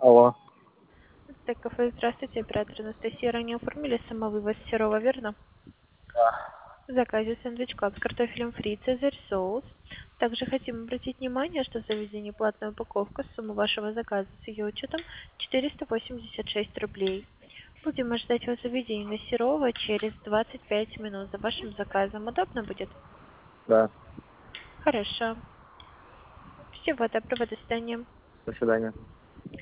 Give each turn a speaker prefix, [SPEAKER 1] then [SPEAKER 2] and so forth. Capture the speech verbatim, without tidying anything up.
[SPEAKER 1] Алло.
[SPEAKER 2] Так, кафе, здравствуйте, оператор Анастасия. Ранее оформили самовывоз Серова, верно?
[SPEAKER 1] Да.
[SPEAKER 2] В заказе сэндвич клаб с картофелем фри, цезарь соус. Также хотим обратить внимание, что за завезение платная упаковка, сумма вашего заказа с ее учетом четыреста восемьдесят шесть рублей. Будем ожидать вас в заведении на Серова через двадцать пять минут. За вашим заказом удобно будет?
[SPEAKER 1] Да.
[SPEAKER 2] Хорошо. Всего доброго, до свидания.
[SPEAKER 1] До свидания.